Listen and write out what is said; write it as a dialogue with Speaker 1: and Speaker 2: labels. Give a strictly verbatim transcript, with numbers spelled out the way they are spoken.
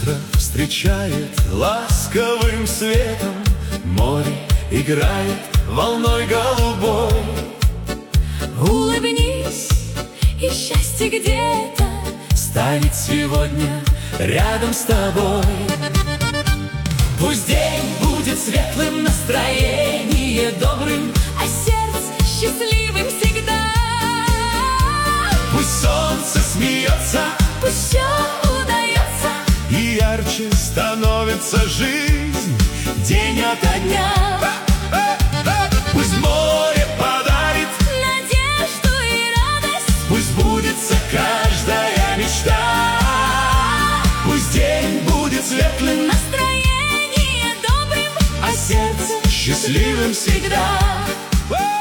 Speaker 1: Утро встречает ласковым светом, море играет волной голубой.
Speaker 2: Улыбнись, и счастье где-то
Speaker 1: станет сегодня рядом с тобой.
Speaker 2: Пусть день будет светлым, настроение добрым, а сердце счастливым всегда.
Speaker 1: Пусть солнце смеется,
Speaker 2: пусть все удается,
Speaker 1: и ярче становится жизнь день ото дня. Пусть море подарит
Speaker 2: надежду и радость,
Speaker 1: пусть сбудется каждая мечта. Пусть день будет светлым,
Speaker 2: настроение добрым,
Speaker 1: а сердце счастливым всегда.